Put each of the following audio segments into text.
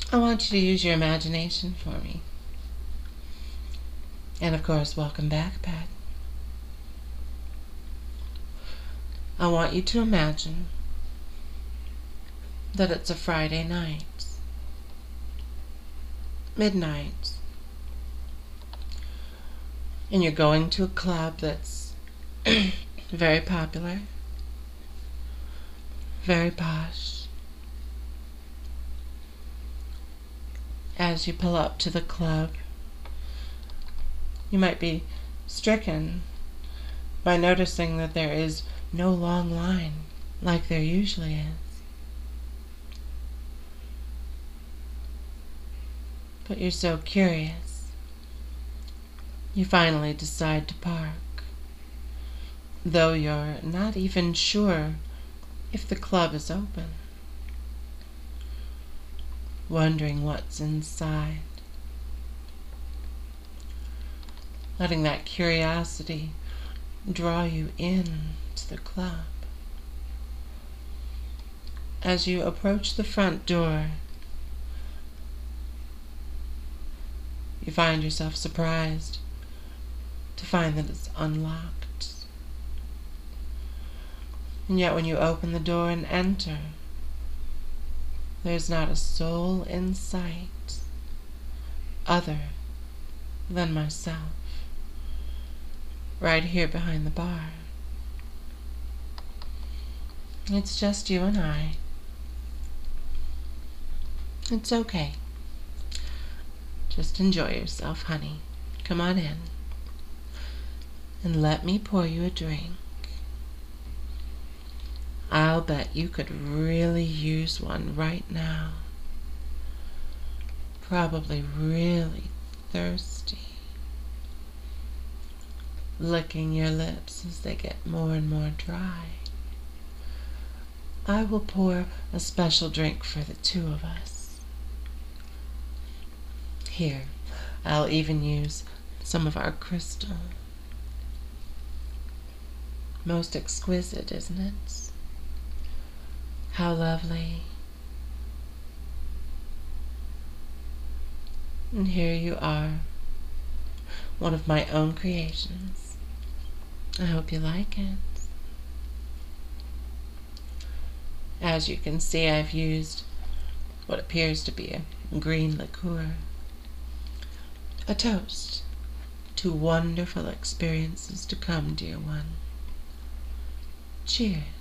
I want you to use your imagination for me. And of course, welcome back, Pat. I want you to imagine that it's a Friday night, midnight, and you're going to a club that's very popular, very posh. As you pull up to the club, you might be stricken by noticing that there is no long line like there usually is. But you're so curious, you finally decide to park, though you're not even sure if the club is open, wondering what's inside, letting that curiosity draw you in to the club. As you approach the front door, you find yourself surprised to find that it's unlocked. And yet when you open the door and enter, there's not a soul in sight other than myself, right here behind the bar. It's just you and I. It's okay. Just enjoy yourself, honey. Come on in. And let me pour you a drink. I'll bet you could really use one right now. Probably really thirsty. Licking your lips as they get more and more dry. I will pour a special drink for the two of us. Here, I'll even use some of our crystal. Most exquisite, isn't it? How lovely. And here you are, one of my own creations. I hope you like it. As you can see, I've used what appears to be a green liqueur. A toast to wonderful experiences to come, dear one. Cheers.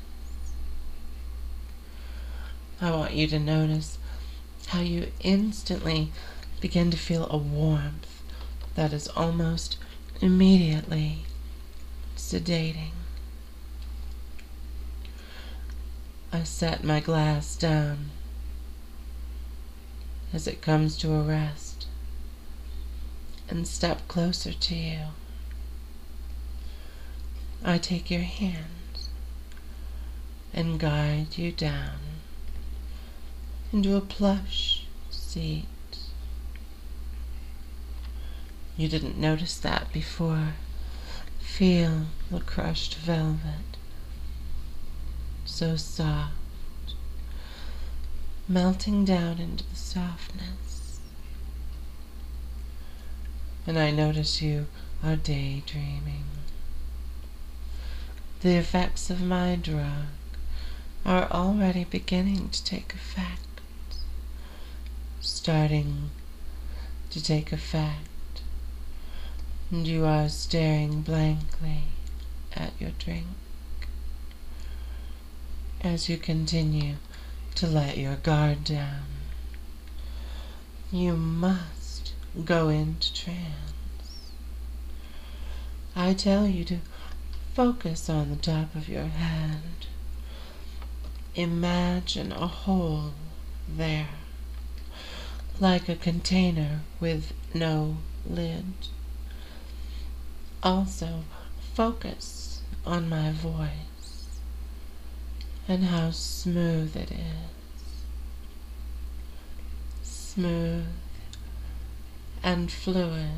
I want you to notice how you instantly begin to feel a warmth that is almost immediately sedating. I set my glass down as it comes to a rest and step closer to you. I take your hand and guide you down into a plush seat. You didn't notice that before. Feel the crushed velvet. So soft, melting down into the softness. And I notice you are daydreaming. The effects of my drug are already beginning to take effect. Starting to take effect. And you are staring blankly at your drink as you continue to let your guard down. You must go into trance. I tell you to focus on the top of your head. Imagine a hole there, like a container with no lid. Also, focus on my voice and how smooth it is. Smooth and fluid,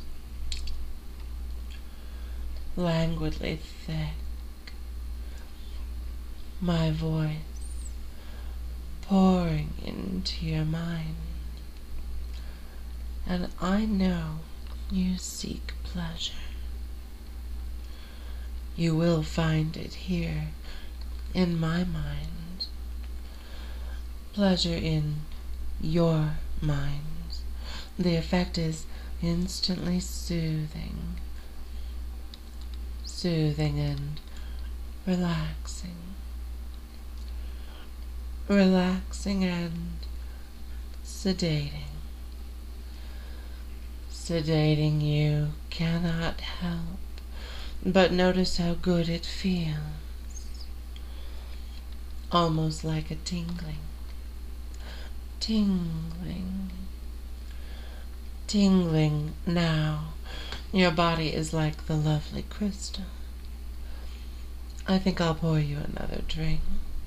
languidly thick. My voice pouring into your mind. and I know you seek pleasure. You will find it here in my mind. Pleasure in your mind. The effect is instantly soothing. Soothing and relaxing. Relaxing and sedating. Sedating you cannot help but notice how good it feels. Almost like a tingling. Tingling. Tingling now. Your body is like the lovely crystal. I think I'll pour you another drink.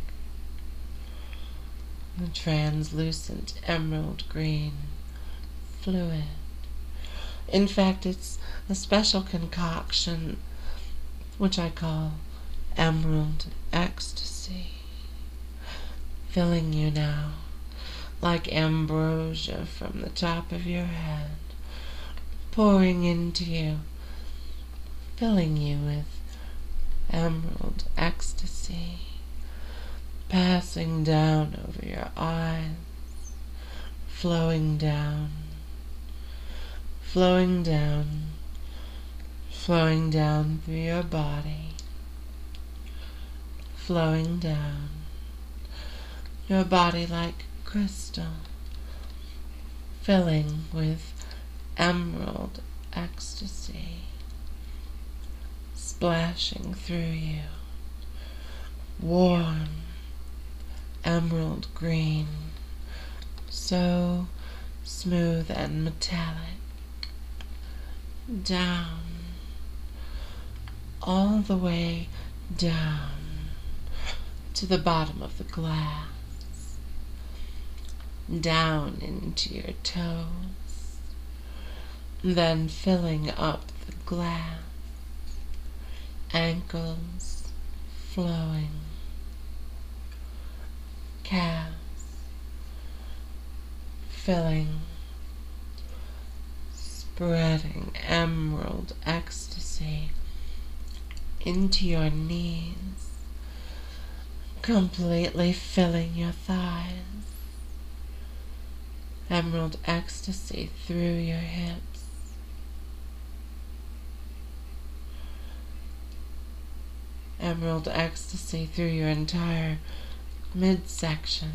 A translucent emerald green fluid. In fact, it's a special concoction which I call emerald ecstasy, filling you now like ambrosia from the top of your head, pouring into you, filling you with emerald ecstasy, passing down over your eyes, flowing down, flowing down, flowing down through your body, flowing down, your body like crystal, filling with emerald ecstasy, splashing through you, warm emerald green, so smooth and metallic, down, all the way down to the bottom of the glass, down into your toes, then filling up the glass, ankles flowing, calves filling, spreading emerald ecstasy into your knees, completely filling your thighs, emerald ecstasy through your hips, emerald ecstasy through your entire midsection.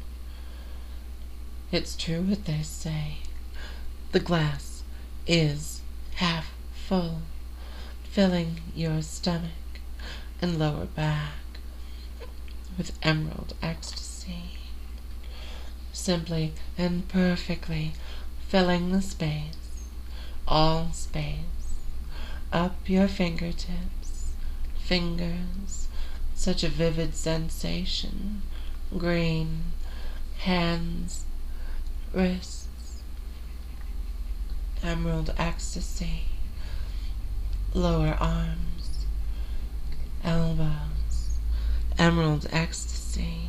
It's true what they say. The glass is half full, filling your stomach and lower back with emerald ecstasy, simply and perfectly filling the space, all space, up your fingertips, fingers, such a vivid sensation, green, hands, wrists, emerald ecstasy, lower arms, elbows, emerald ecstasy,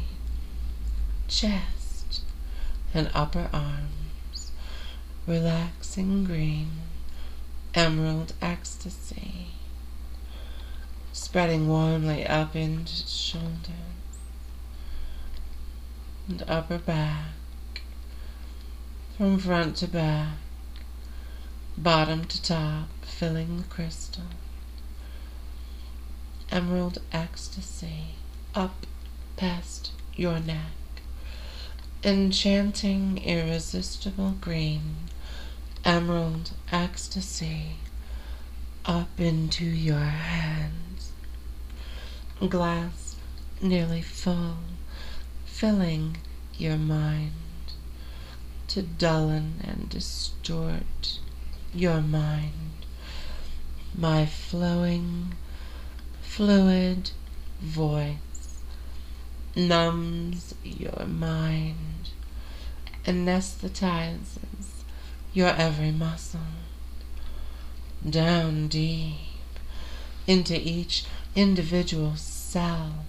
chest and upper arms, relaxing green, emerald ecstasy, spreading warmly up into shoulders and upper back, from front to back, bottom to top, filling the crystal. Emerald ecstasy up past your neck, enchanting, irresistible green, emerald ecstasy up into your hands, glass nearly full, filling your mind to dullen and distort your mind. My flowing, fluid voice numbs your mind, anesthetizes your every muscle, down deep into each individual cell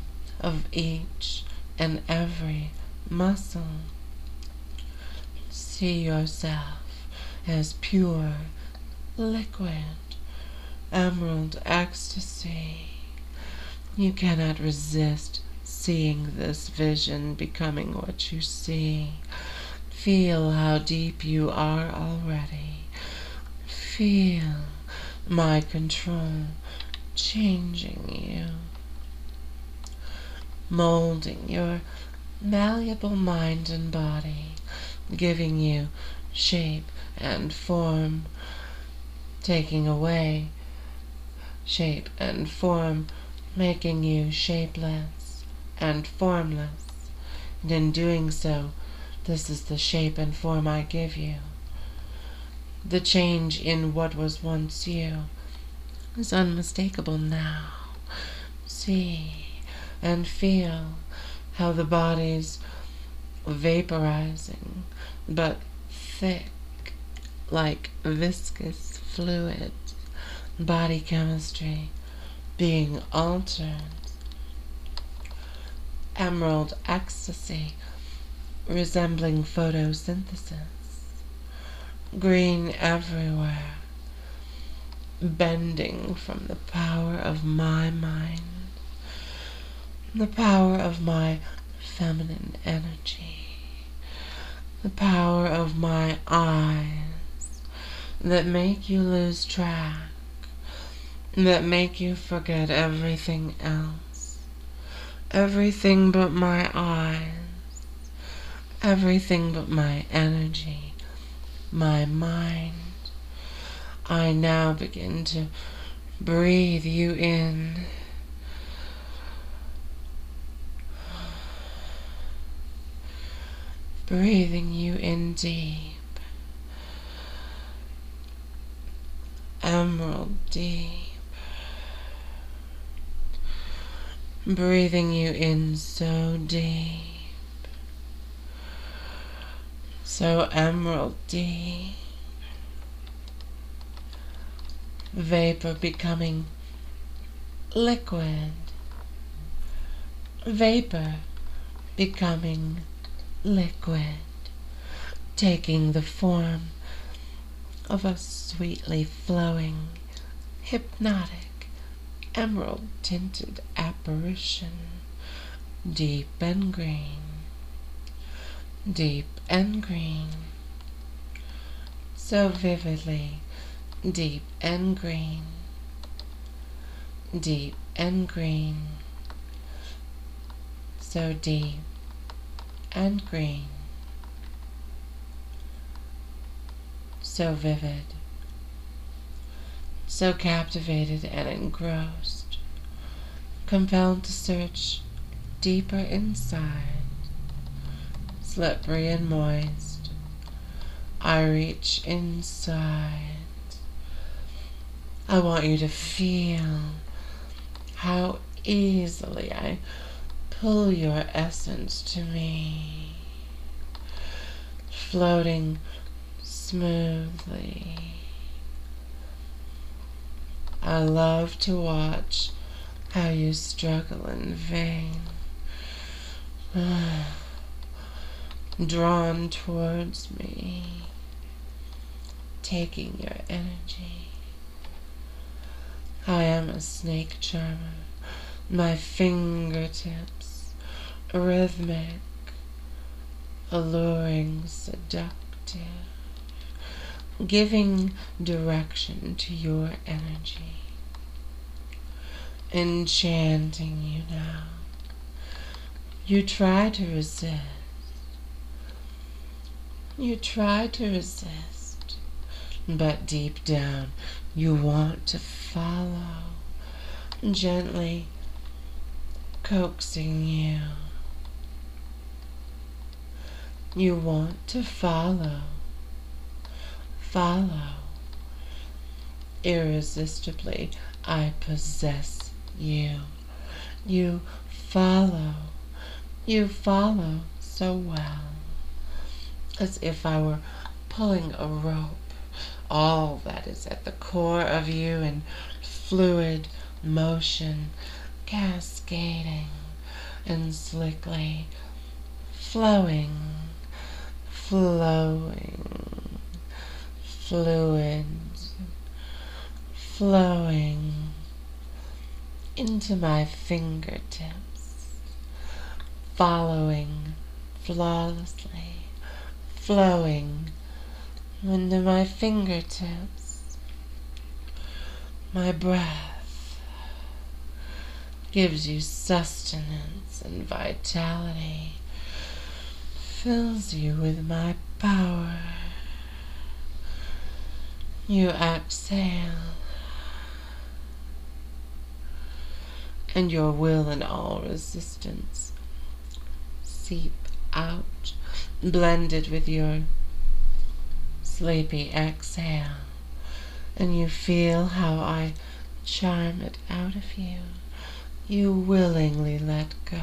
of each and every muscle, See yourself as pure, liquid, emerald ecstasy. You cannot resist seeing this vision becoming what you see. Feel how deep you are already. Feel my control changing you, molding your malleable mind and body, giving you shape and form, taking away shape and form, making you shapeless and formless. And in doing so, this is the shape and form I give you. The change in what was once you is unmistakable now. See and feel how the body's vaporizing, but thick like viscous fluid, body chemistry being altered. Emerald ecstasy resembling photosynthesis. Green everywhere, bending from the power of my mind, the power of my feminine energy, the power of my eyes that make you lose track, that make you forget everything else, everything but my eyes, everything but my energy, my mind. I now begin to breathe you in. Breathing you in deep. Emerald deep. Breathing you in so deep. So emerald deep. Vapor becoming liquid. Vapor becoming liquid, taking the form of a sweetly flowing, hypnotic, emerald-tinted apparition, deep and green, deep and green, so vividly deep and green, deep and green, so deep and green, so vivid, so captivated and engrossed, compelled to search deeper inside, slippery and moist, I reach inside. I want you to feel how easily I pull your essence to me, floating smoothly. I love to watch how you struggle in vain, drawn towards me, taking your energy. I am a snake charmer, my fingertips rhythmic, alluring, seductive, giving direction to your energy, enchanting you now. You try to resist. You try to resist, but deep down you want to follow, gently coaxing you. You want to follow, follow. Irresistibly, I possess you. You follow so well, as if I were pulling a rope. All that is at the core of you in fluid motion, cascading and slickly flowing, flowing, fluid, flowing into my fingertips, following flawlessly, flowing into my fingertips. My breath gives you sustenance and vitality, fills you with my power. You exhale, and your will and all resistance seep out, blended with your sleepy exhale, and you feel how I charm it out of you. You willingly let go.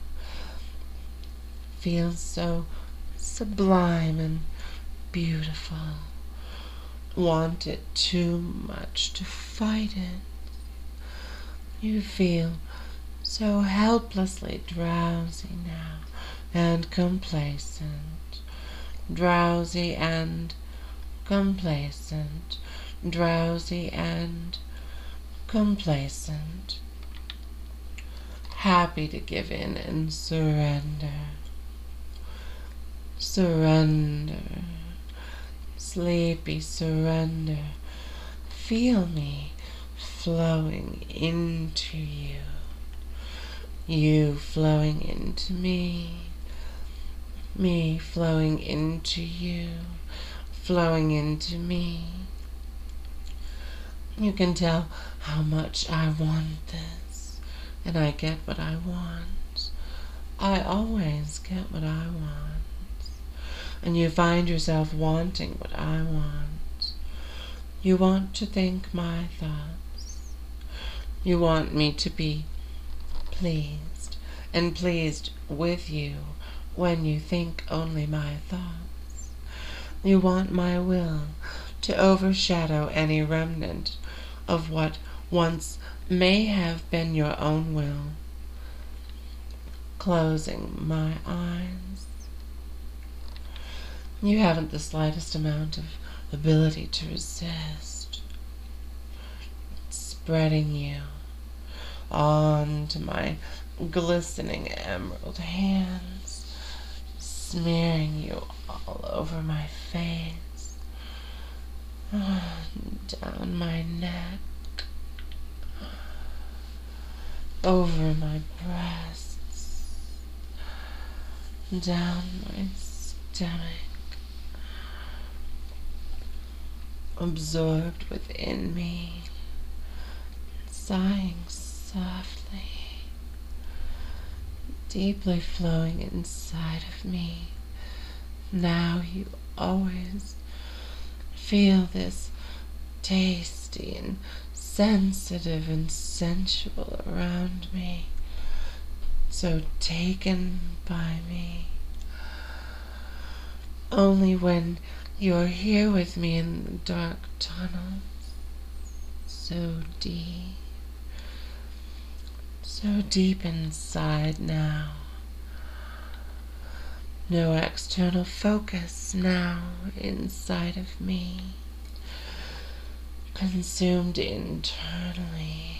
Feels so sublime and beautiful. Want it too much to fight it. You feel so helplessly drowsy now and complacent. Drowsy and complacent. Drowsy and complacent. Happy to give in and surrender. Surrender. Sleepy surrender. Feel me flowing into you. You flowing into me. Me flowing into you. Flowing into me. You can tell how much I want this, and I get what I want. I always get what I want. And you find yourself wanting what I want. You want to think my thoughts. You want me to be pleased, and pleased with you when you think only my thoughts. You want my will to overshadow any remnant of what once may have been your own will. Closing my eyes. You haven't the slightest amount of ability to resist. Spreading you onto my glistening emerald hands, smearing you all over my face, down my neck, over my breasts, down my stomach, absorbed within me, sighing softly, deeply flowing inside of me. Now you always feel this tasty and sensitive and sensual around me, so taken by me. Only when you're here with me in the dark tunnels, so deep inside now. No external focus now inside of me, consumed internally.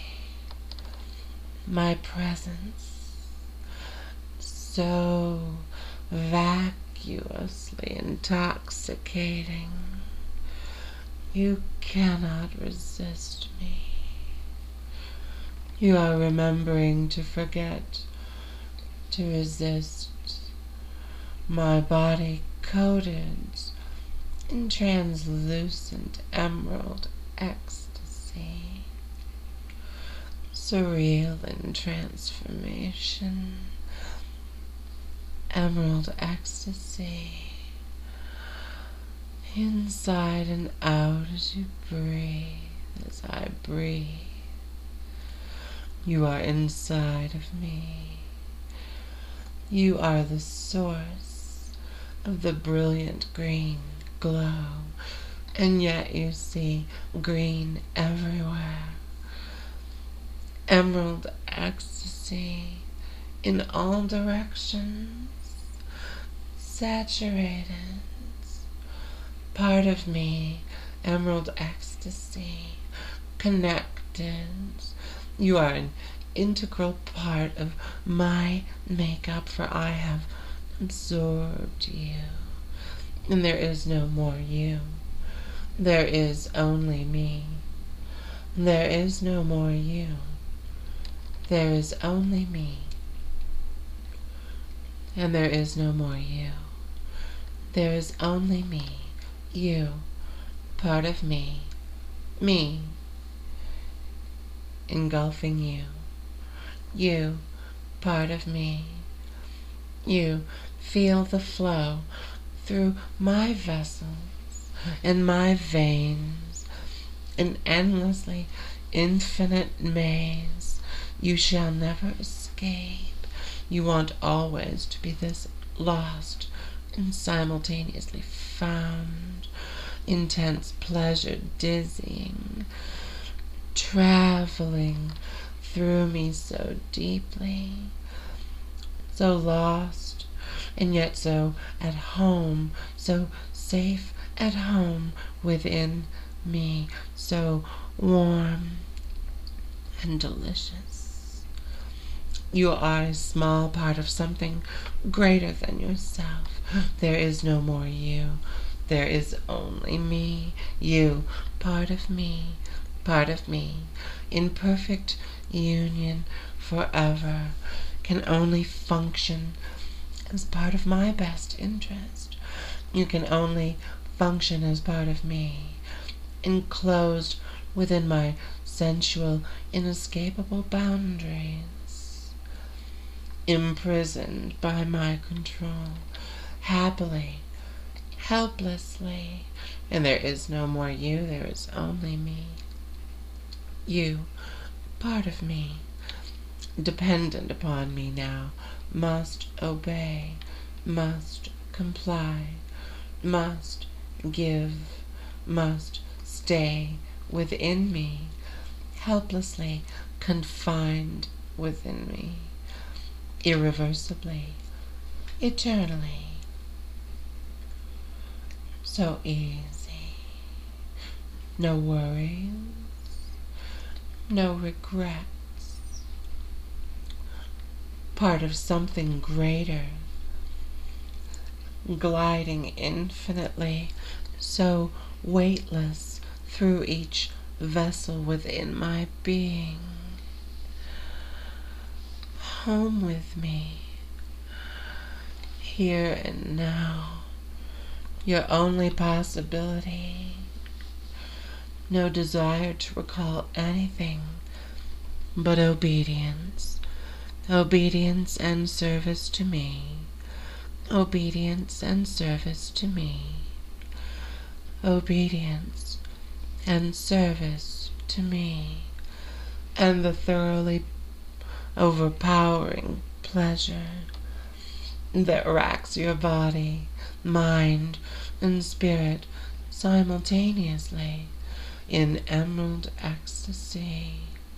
My presence, so vacuously intoxicating, you cannot resist me. You are remembering to forget to resist. My body coated in translucent emerald ecstasy, surreal in transformation. Emerald ecstasy, inside and out as you breathe, as I breathe. You are inside of me. You are the source of the brilliant green glow, and yet you see green everywhere. Emerald ecstasy in all directions, saturated part of me, emerald ecstasy, connected. You are an integral part of my makeup, for I have absorbed you. And there is no more you. There is only me. There is no more you. There is only me. And there is no more you. There is only me. You, part of me. Me, engulfing you. You, part of me. You, feel the flow through my vessels and my veins, an endlessly infinite maze. You shall never escape. You want always to be this lost and simultaneously found. Intense pleasure, dizzying, traveling through me so deeply, so lost, and yet so at home, so safe at home within me, so warm and delicious. You are a small part of something greater than yourself. There is no more you. There is only me. You, part of me, in perfect union forever, can only function as part of my best interest. You can only function as part of me, enclosed within my sensual, inescapable boundaries, imprisoned by my control, happily, helplessly. And there is no more you, there is only me. You, part of me, dependent upon me now, must obey, must comply, must give, must stay within me, helplessly confined within me, irreversibly, eternally. So easy. No worries, no regrets. Part of something greater, gliding infinitely, so weightless through each vessel within my being. Home with me, here and now, your only possibility. No desire to recall anything but obedience. Obedience and service to me. Obedience and service to me. Obedience and service to me. And the thoroughly overpowering pleasure that racks your body, mind, and spirit simultaneously in emerald ecstasy.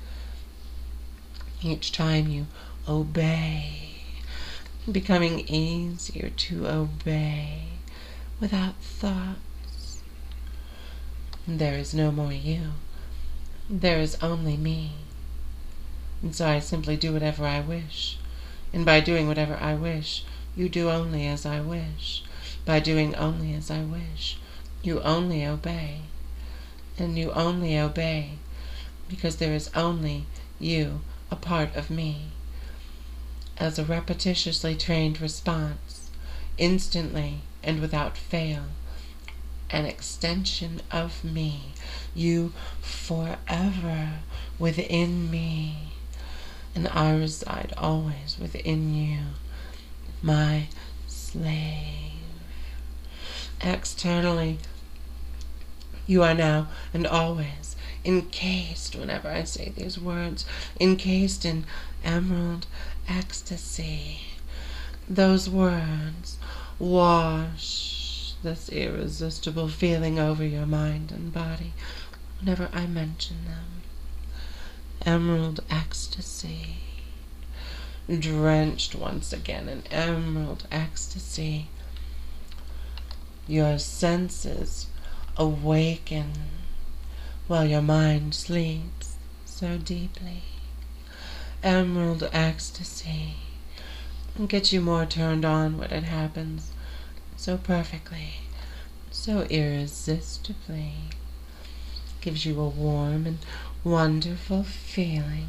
Each time you obey, becoming easier to obey without thoughts. There is no more you. There is only me. And so I simply do whatever I wish. And by doing whatever I wish, you do only as I wish. By doing only as I wish, you only obey. And you only obey because there is only you, a part of me. As a repetitiously trained response, instantly and without fail, an extension of me, you forever within me, and I reside always within you, my slave. Externally, you are now and always encased, whenever I say these words, encased in emerald ecstasy. Those words wash this irresistible feeling over your mind and body whenever I mention them. Emerald ecstasy, drenched once again in emerald ecstasy. Your senses awaken while your mind sleeps so deeply. Emerald ecstasy gets you more turned on when it happens so perfectly, so irresistibly. Gives you a warm and wonderful feeling.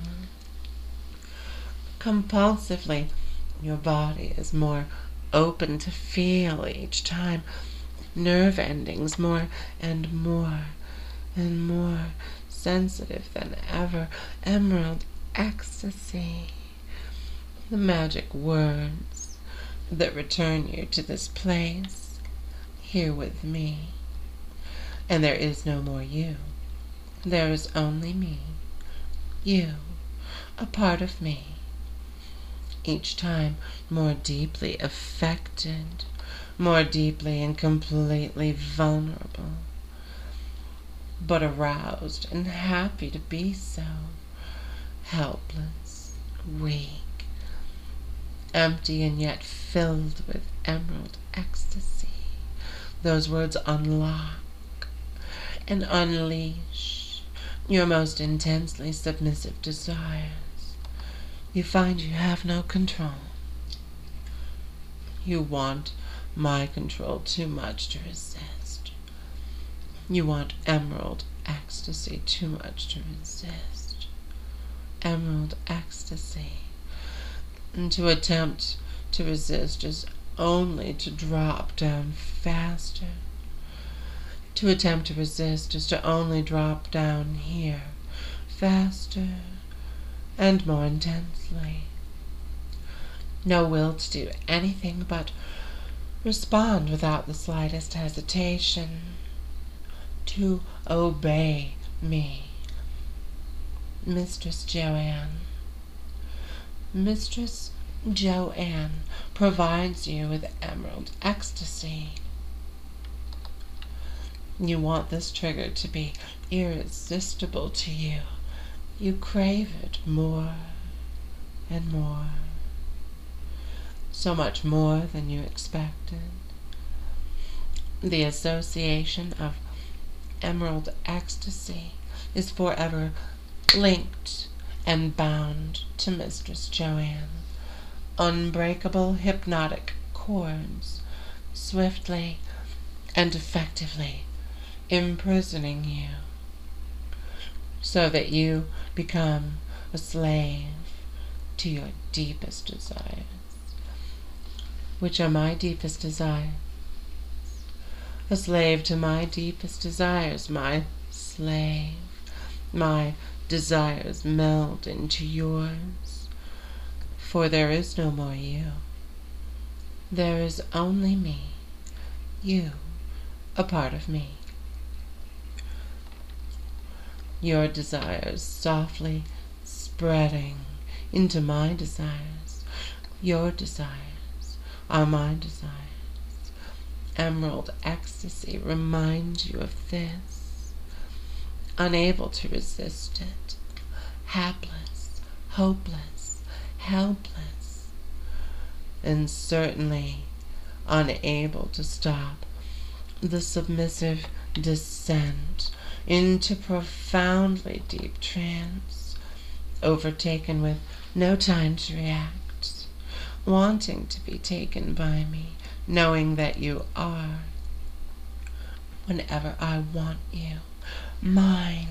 Compulsively, your body is more open to feel each time. Nerve endings more and more and more sensitive than ever. Emerald ecstasy. The magic words that return you to this place, here with me. And there is no more you. There is only me. You, a part of me. Each time more deeply affected, more deeply and completely vulnerable, but aroused and happy to be so. Helpless, weak, empty and yet filled with emerald ecstasy. Those words unlock and unleash your most intensely submissive desires. You find you have no control. You want my control too much to resist. You want emerald ecstasy too much to resist. Emerald ecstasy. And to attempt to resist is only to drop down faster. To attempt to resist is to only drop down here, faster and more intensely. No will to do anything but respond without the slightest hesitation, to obey me. Mistress Joanne. Mistress Joanne provides you with emerald ecstasy. You want this trigger to be irresistible to you. You crave it more and more. So much more than you expected. The association of emerald ecstasy is forever linked and bound to Mistress Joanne. Unbreakable hypnotic cords, swiftly and effectively imprisoning you, so that you become a slave to your deepest desires. Which are my deepest desires? A slave to my deepest desires, my slave. My desires meld into yours, for there is no more you. There is only me, you, a part of me. Your desires softly spreading into my desires. Your desires are my desires. Emerald ecstasy reminds you of this. Unable to resist it. Hapless, hopeless, helpless. And certainly unable to stop the submissive descent into profoundly deep trance, overtaken with no time to react, wanting to be taken by me, knowing that you are, whenever I want you, mine.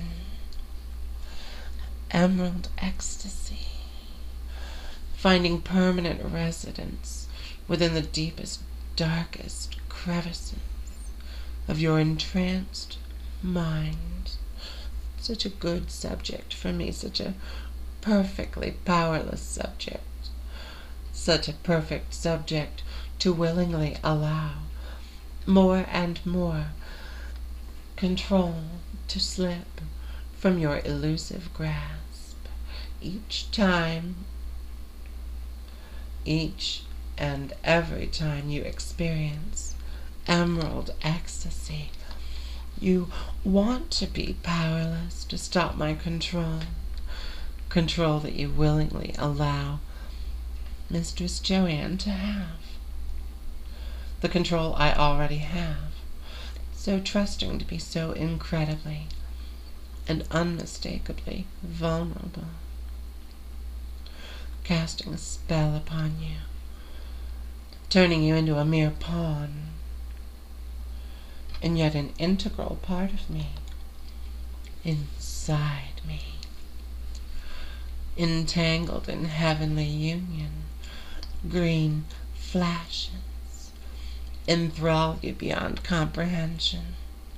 Emerald ecstasy, finding permanent residence within the deepest, darkest crevices of your entranced mind. Such a good subject for me, such a perfectly powerless subject, such a perfect subject to willingly allow more and more control to slip from your elusive grasp each time, each and every time you experience emerald ecstasy. You want to be powerless to stop my control, control that you willingly allow Mistress Joanne to have, the control I already have, so trusting to be so incredibly and unmistakably vulnerable, casting a spell upon you, turning you into a mere pawn, and yet an integral part of me, inside me, entangled in heavenly union. Green flashes enthrall you beyond comprehension,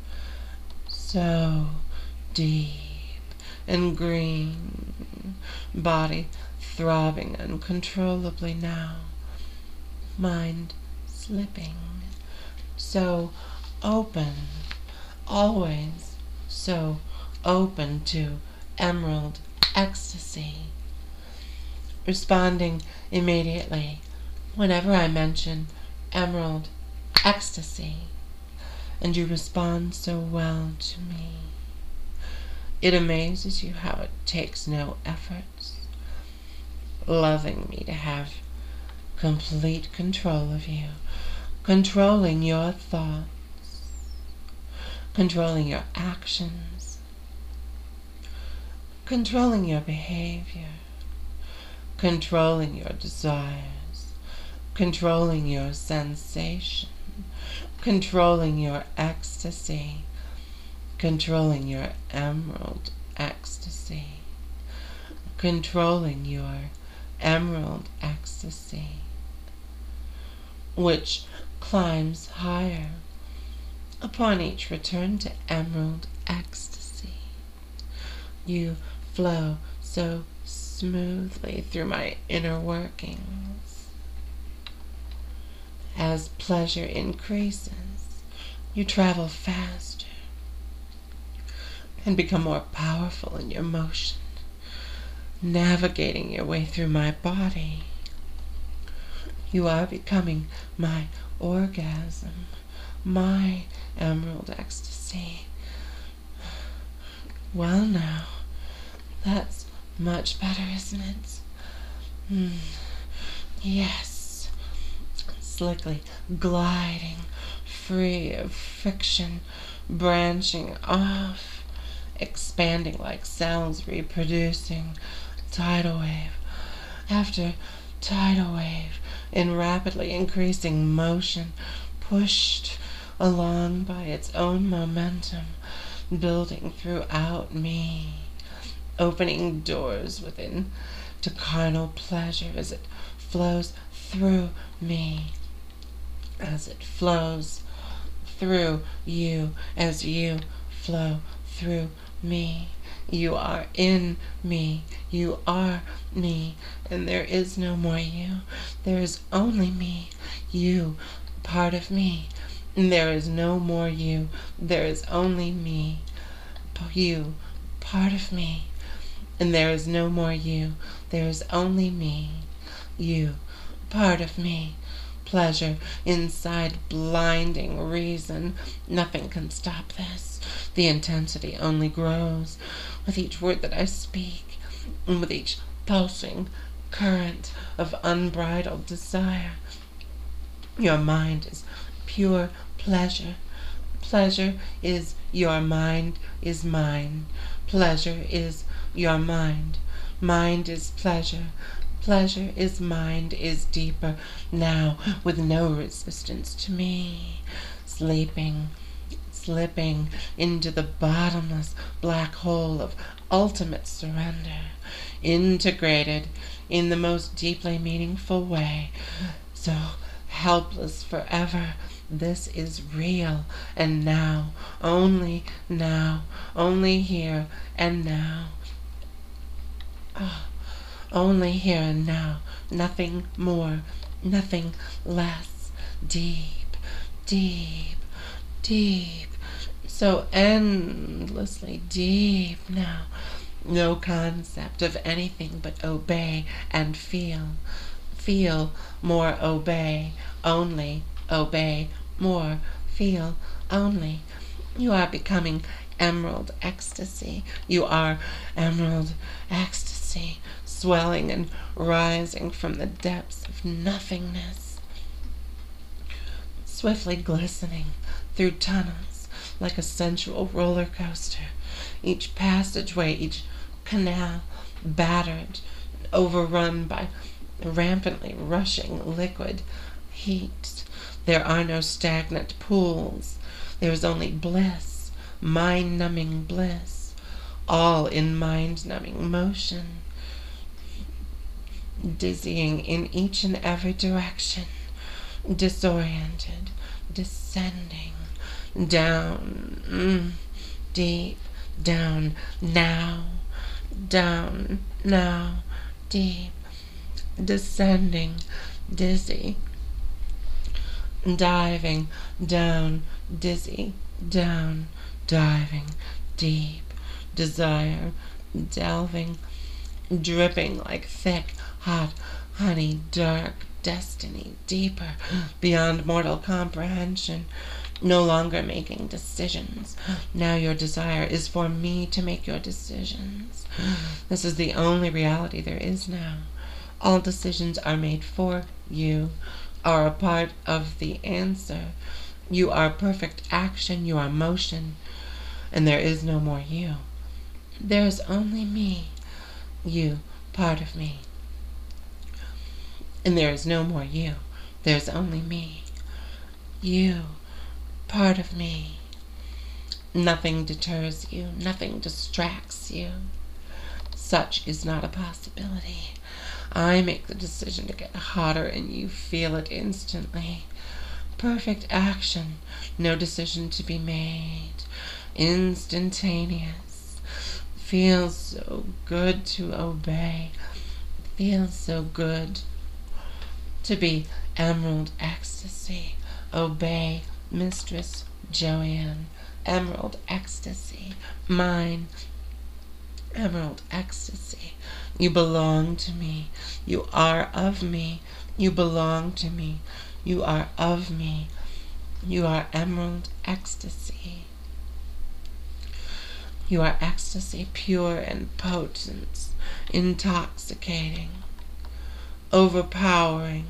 so deep and green, body throbbing uncontrollably now, mind slipping, so open, always so open to emerald ecstasy, responding immediately whenever I mention emerald ecstasy, and you respond so well to me. It amazes you how it takes no efforts, loving me to have complete control of you, controlling your thoughts, controlling your actions, controlling your behavior, controlling your desires, controlling your sensation, controlling your ecstasy, controlling your emerald ecstasy, controlling your emerald ecstasy, which climbs higher upon each return to emerald ecstasy. You flow so smoothly through my inner workings. As pleasure increases, you travel faster and become more powerful in your motion, navigating your way through my body. You are becoming my orgasm, my emerald ecstasy. Well now, that's much better, isn't it? Yes. Slickly gliding, free of friction, branching off, expanding like cells reproducing, tidal wave after tidal wave, in rapidly increasing motion, pushed along by its own momentum, building throughout me, opening doors within to carnal pleasure as it flows through me, as it flows through you, as you flow through me. You are in me, you are me, and there is no more you. There is only me, you, part of me, and there is no more you. There is only me, you, part of me, and there is no more you. There is only me, you, part of me. Pleasure inside blinding reason. Nothing can stop this. The intensity only grows with each word that I speak, and with each pulsing current of unbridled desire. Your mind is pure pleasure. Pleasure is your mind is mine. Pleasure is your mind. Mind is pleasure. Pleasure is mind is deeper now, with no resistance to me. Sleeping, slipping into the bottomless black hole of ultimate surrender, integrated in the most deeply meaningful way, so helpless forever. This is real, and now, only here and now. Only here and now, nothing more, nothing less. Deep, deep, deep, so endlessly deep now. No concept of anything but obey and feel. Feel, more obey, only obey, more feel, only. You are becoming emerald ecstasy. You are emerald ecstasy, swelling and rising from the depths of nothingness, swiftly glistening through tunnels like a sensual roller coaster. Each passageway, each canal, battered, overrun by rampantly rushing liquid heat. There are no stagnant pools. There is only bliss, mind-numbing bliss, all in mind-numbing motion, dizzying in each and every direction, disoriented, descending, down, deep, down, now, deep, descending, dizzy, diving, down, dizzy, down, diving, deep, desire, delving, dripping like thick, hot honey, dark destiny, deeper, beyond mortal comprehension, no longer making decisions. Now your desire is for me to make your decisions. This is the only reality there is now. All decisions are made for you, are a part of the answer. You are perfect action, you are motion, and there is no more you. There is only me, you, part of me. And there is no more you. There's only me, you, part of me. Nothing deters you, nothing distracts you. Such is not a possibility. I make the decision to get hotter and you feel it instantly. Perfect action, no decision to be made. Instantaneous. Feels so good to obey. Feels so good to be emerald ecstasy. Obey, Mistress Joanne. Emerald ecstasy. Mine. Emerald ecstasy. You belong to me. You are of me. You belong to me. You are of me. You are emerald ecstasy. You are ecstasy, pure and potent, intoxicating, overpowering,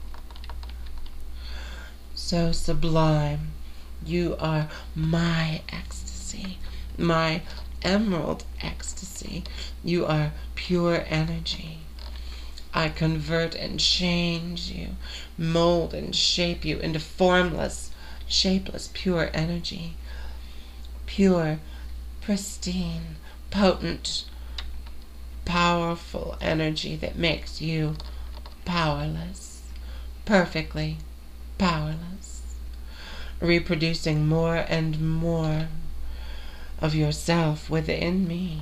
so sublime. You are my ecstasy, my emerald ecstasy. You are pure energy. I convert and change you, mold and shape you into formless, shapeless, pure energy. Pure, pristine, potent, powerful energy that makes you powerless, perfectly powerless, reproducing more and more of yourself within me,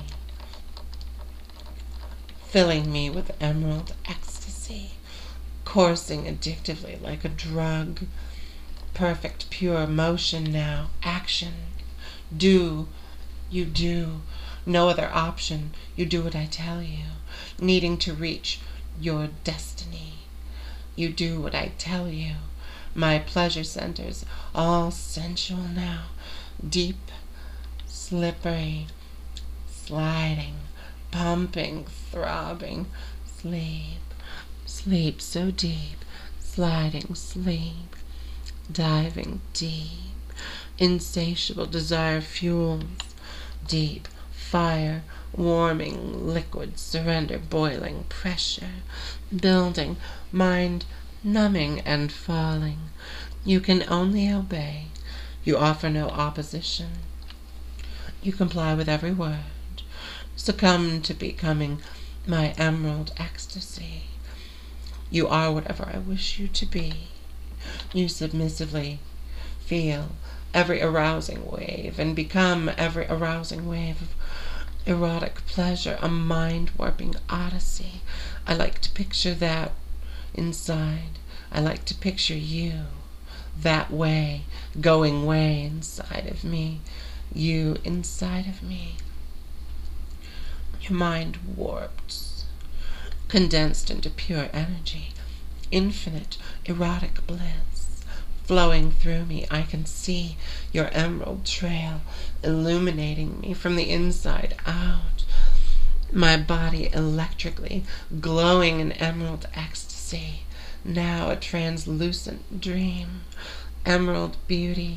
filling me with emerald ecstasy, coursing addictively like a drug. Perfect, pure motion now, action. Do, you do. No other option. You do what I tell you. Needing to reach your destiny. You do what I tell you. My pleasure centers, all sensual now. Deep, slippery, sliding, pumping, throbbing. Sleep, sleep so deep. Sliding sleep. Diving deep. Insatiable desire fuels. Deep fire, warming liquid, surrender, boiling pressure, building, mind numbing and falling. You can only obey. You offer no opposition. You comply with every word. Succumb to becoming my emerald ecstasy. You are whatever I wish you to be. You submissively feel every arousing wave and become every arousing wave of erotic pleasure, a mind-warping odyssey. I like to picture that inside. I like to picture you that way, going way inside of me, you inside of me. Your mind warped, condensed into pure energy, infinite erotic bliss, flowing through me. I can see your emerald trail illuminating me from the inside out. My body electrically glowing in emerald ecstasy, now a translucent dream. Emerald beauty,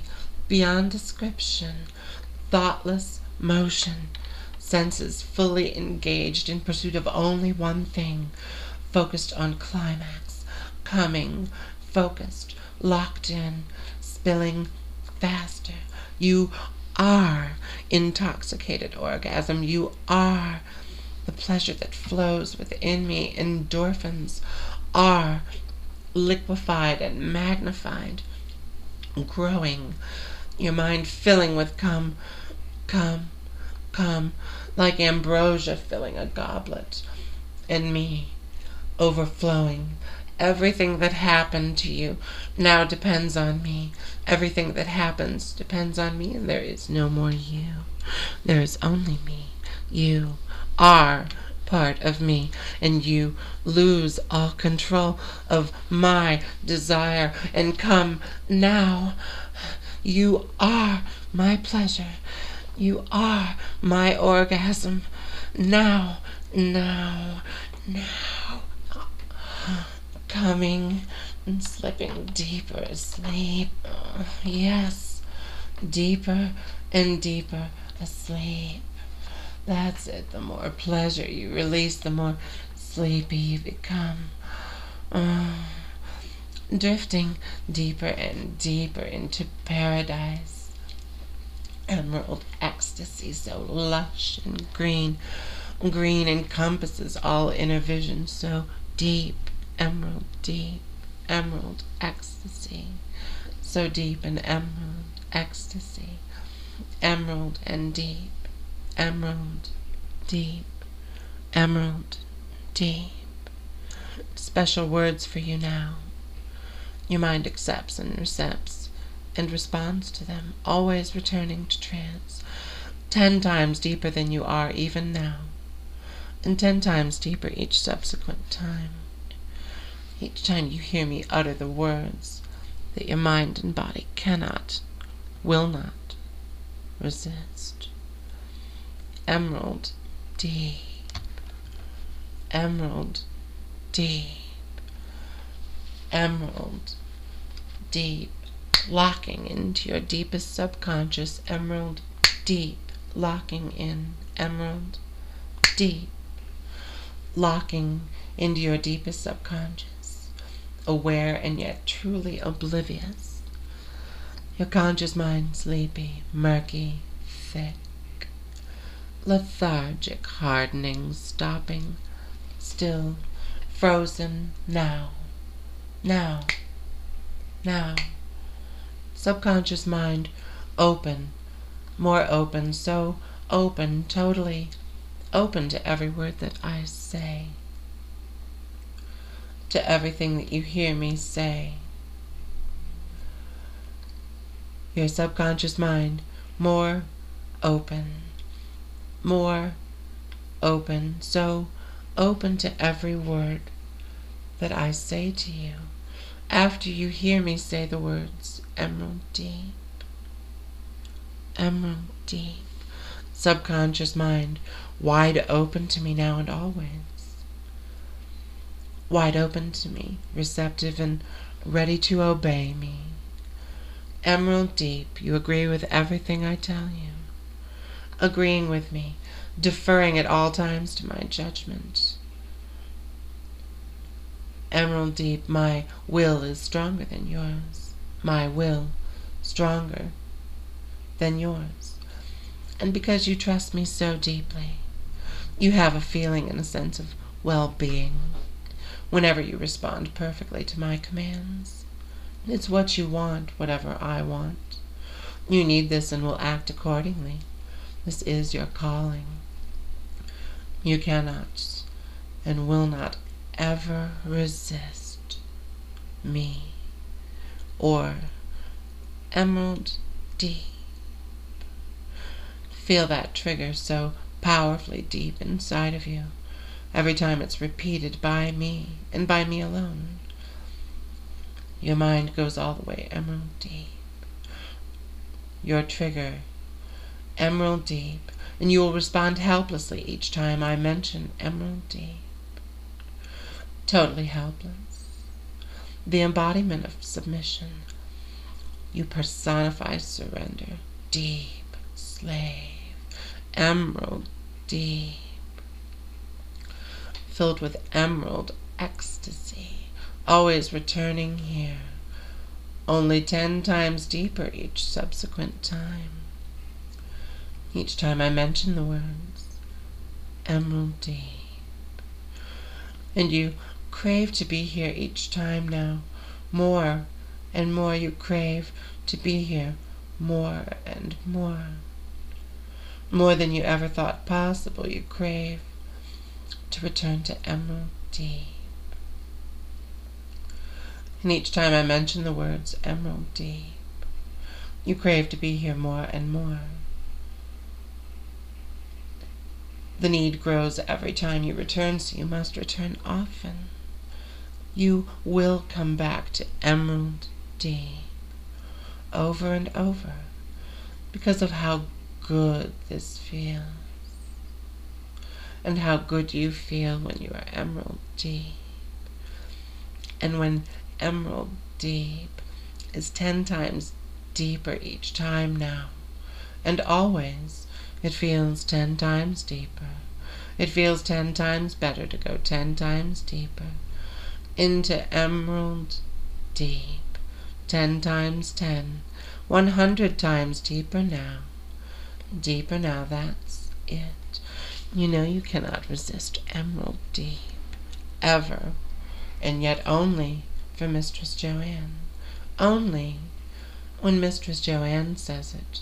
beyond description, thoughtless motion, senses fully engaged in pursuit of only one thing, focused on climax, coming, focused, locked in, spilling faster. You are intoxicated orgasm. You are the pleasure that flows within me. Endorphins are liquefied and magnified, growing, your mind filling with come, like ambrosia filling a goblet, and me overflowing. Everything that happened to you now depends on me. Everything that happens depends on me, and there is no more you. There is only me. You are part of me, and you lose all control of my desire. And come now. You are my pleasure. You are my orgasm. Now. Coming and slipping deeper asleep. Yes, deeper and deeper asleep. That's it. The more pleasure you release, the more sleepy you become. Drifting deeper and deeper into paradise. Emerald ecstasy, so lush and green. Green encompasses all inner vision, so deep. Emerald ecstasy, so deep in emerald ecstasy. Emerald and deep. Emerald deep. Emerald deep. Special words for you now. Your mind accepts and recepts and responds to them, always returning to trance, 10 times deeper than you are even now, and 10 times deeper each subsequent time. Each time you hear me utter the words that your mind and body cannot, will not resist. Emerald deep. Emerald deep. Emerald deep. Locking into your deepest subconscious. Emerald deep. Locking in. Emerald deep. Locking into your deepest subconscious. Aware and yet truly oblivious. Your conscious mind sleepy, murky, thick, lethargic, hardening, stopping, still, frozen, now. Subconscious mind open, more open, so open, totally open to every word that I say, to everything that you hear me say. Your subconscious mind more open, so open to every word that I say to you after you hear me say the words emerald deep, emerald deep. Subconscious mind wide open to me now and always. Wide open to me, receptive and ready to obey me. Emerald deep, you agree with everything I tell you. Agreeing with me, deferring at all times to my judgment. Emerald deep, my will is stronger than yours. My will stronger than yours. And because you trust me so deeply, you have a feeling and a sense of well-being whenever you respond perfectly to my commands. It's what you want, whatever I want. You need this and will act accordingly. This is your calling. You cannot and will not ever resist me or emerald deep. Feel that trigger so powerfully deep inside of you every time it's repeated by me and by me alone. Your mind goes all the way emerald deep. Your trigger, emerald deep, and you will respond helplessly each time I mention emerald deep. Totally helpless. The embodiment of submission. You personify surrender. Deep slave. Emerald deep. Filled with emerald ecstasy. Always returning here. Only 10 times deeper each subsequent time. Each time I mention the words, emerald deep. And you crave to be here each time now. More and more you crave to be here. More and more. More than you ever thought possible, you crave to return to emerald deep. And each time I mention the words emerald deep, you crave to be here more and more. The need grows every time you return, so you must return often. You will come back to emerald deep over and over because of how good this feels and how good you feel when you are emerald deep. And when emerald deep is 10 times deeper each time now, and always it feels 10 times deeper. It feels 10 times better to go 10 times deeper into emerald deep. 10 times 10, 100 times deeper now. Deeper now, that's it. You know you cannot resist emerald deep, ever, and yet only for Mistress Joanne. Only when Mistress Joanne says it.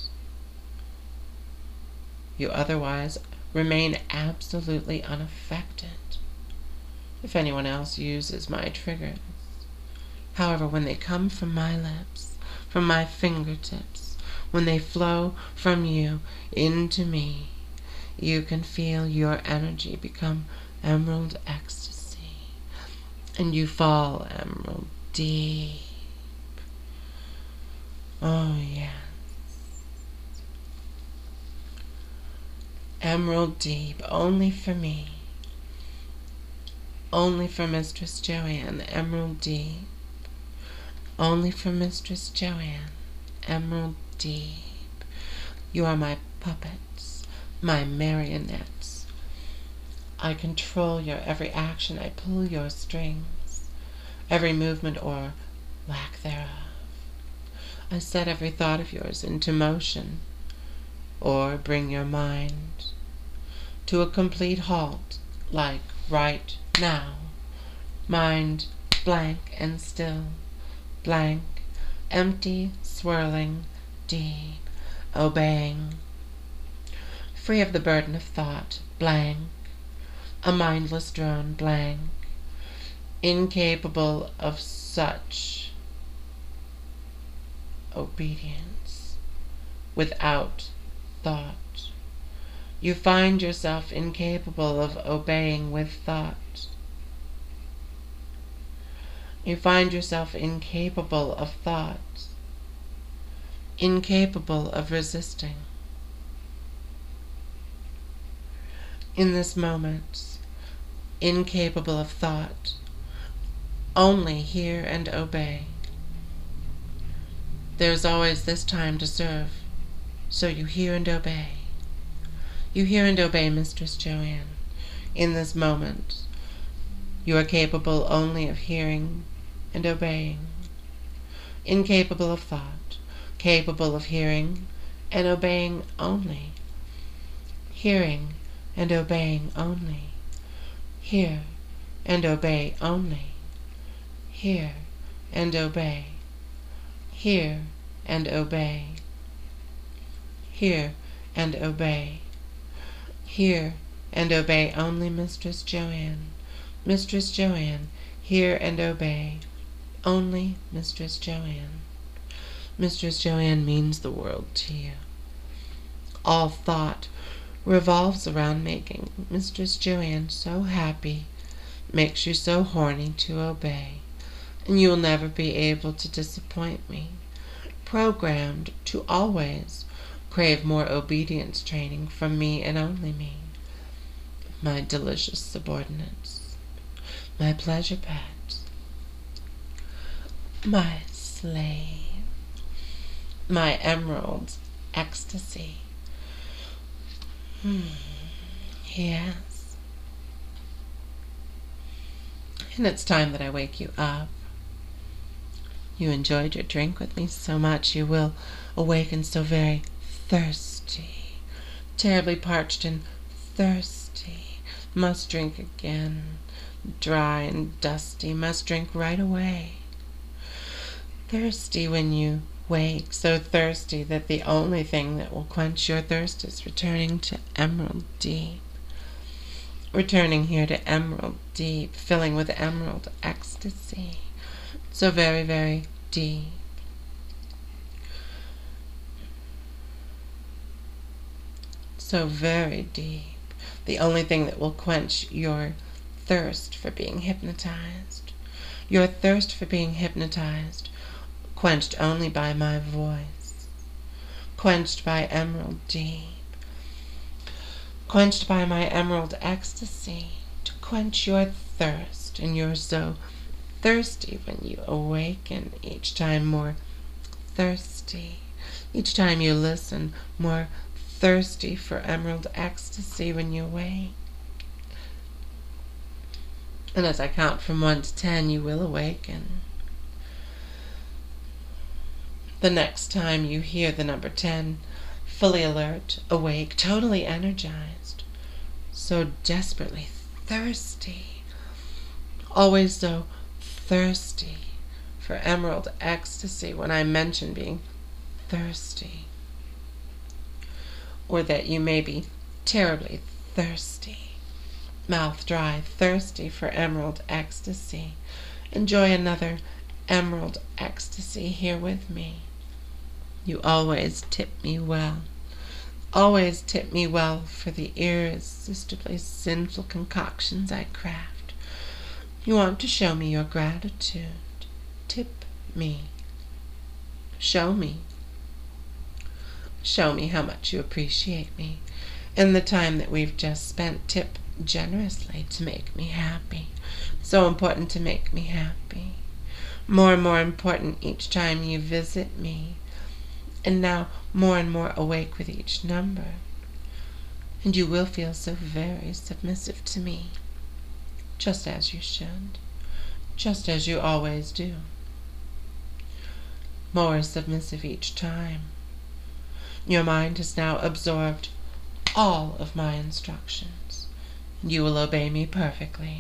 You otherwise remain absolutely unaffected if anyone else uses my triggers. However, when they come from my lips, from my fingertips, when they flow from you into me, you can feel your energy become emerald ecstasy, and you fall emerald deep. Oh, yes. Emerald deep, only for me. Only for Mistress Joanne, emerald deep. Only for Mistress Joanne, emerald deep. You are my puppets, my marionettes. I control your every action. I pull your strings, every movement or lack thereof. I set every thought of yours into motion, or bring your mind to a complete halt, like right now. Mind blank and still, blank, empty, swirling, deep, obeying, free of the burden of thought, blank, a mindless drone, blank, incapable of such obedience, without thought. You find yourself incapable of obeying with thought. You find yourself incapable of thought, incapable of resisting. In this moment, incapable of thought, only hear and obey. There is always this time to serve, so you hear and obey. You hear and obey Mistress Joanne. In this moment, you are capable only of hearing and obeying. Incapable of thought, capable of hearing and obeying only. Hearing and obeying only. Hear and obey only. Hear and obey. Hear and obey. Hear and obey. Hear and obey only Mistress Joanne. Mistress Joanne, hear and obey. Only Mistress Joanne. Mistress Joanne means the world to you. All thought revolves around making Mistress Joanne so happy, makes you so horny to obey, and you will never be able to disappoint me. Programmed to always crave more obedience training from me and only me. My delicious subordinates, my pleasure pets, my slave. my emerald ecstasy. Yes. And it's time that I wake you up. You enjoyed your drink with me so much you will awaken so very thirsty, terribly parched and thirsty. Must drink again, dry and dusty, must drink right away. Thirsty when you wake, so thirsty that the only thing that will quench your thirst is returning to Emerald Deep. Returning here to Emerald Deep, filling with emerald ecstasy. So very, very deep. So very deep. The only thing that will quench your thirst for being hypnotized. Your thirst for being hypnotized, quenched only by my voice. Quenched by Emerald Deep. Quenched by my emerald ecstasy. To quench your thirst, and you're so thirsty when you awaken, each time more thirsty. Each time you listen, more thirsty for emerald ecstasy when you wake. And as I count from 1 to 10, you will awaken. The next time you hear the number 10, fully alert, awake, totally energized, so desperately thirsty, always so thirsty for emerald ecstasy when I mention being thirsty, or that you may be terribly thirsty, mouth dry, thirsty for emerald ecstasy. Enjoy another emerald ecstasy here with me. You always tip me well. Always tip me well for the irresistibly sinful concoctions I craft. You want to show me your gratitude. Tip me. Show me. Show me how much you appreciate me and the time that we've just spent. Tip generously to make me happy. So important to make me happy. More and more important each time you visit me. And now more and more awake with each number. And you will feel so very submissive to me. Just as you should. Just as you always do. More submissive each time. Your mind has now absorbed all of my instructions. And you will obey me perfectly.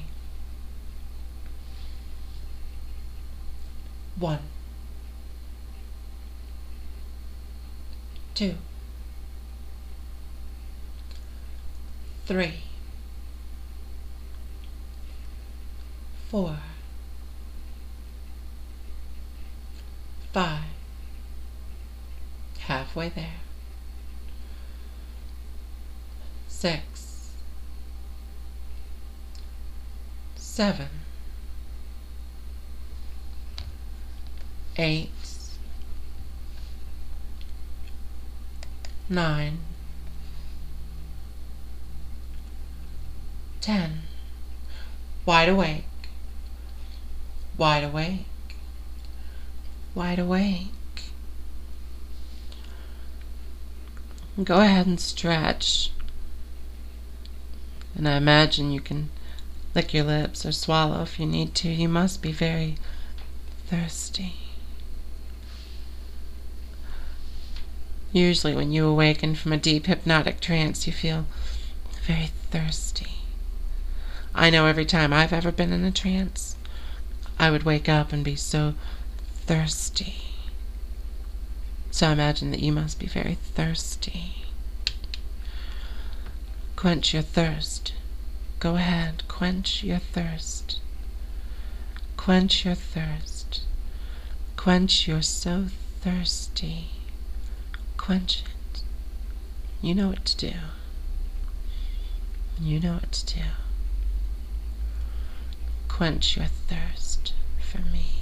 1, 2, 3, 4, 5. Halfway there. 6, 7, 8, 9, 10. Wide awake. Wide awake. Wide awake. Go ahead and stretch. And I imagine you can lick your lips or swallow if you need to. You must be very thirsty. Usually when you awaken from a deep hypnotic trance, you feel very thirsty. I know every time I've ever been in a trance, I would wake up and be so thirsty. So I imagine that you must be very thirsty. Quench your thirst. Go ahead, quench your thirst. Quench your thirst. Quench, you're so thirsty. Quench it. You know what to do. You know what to do. Quench your thirst for me.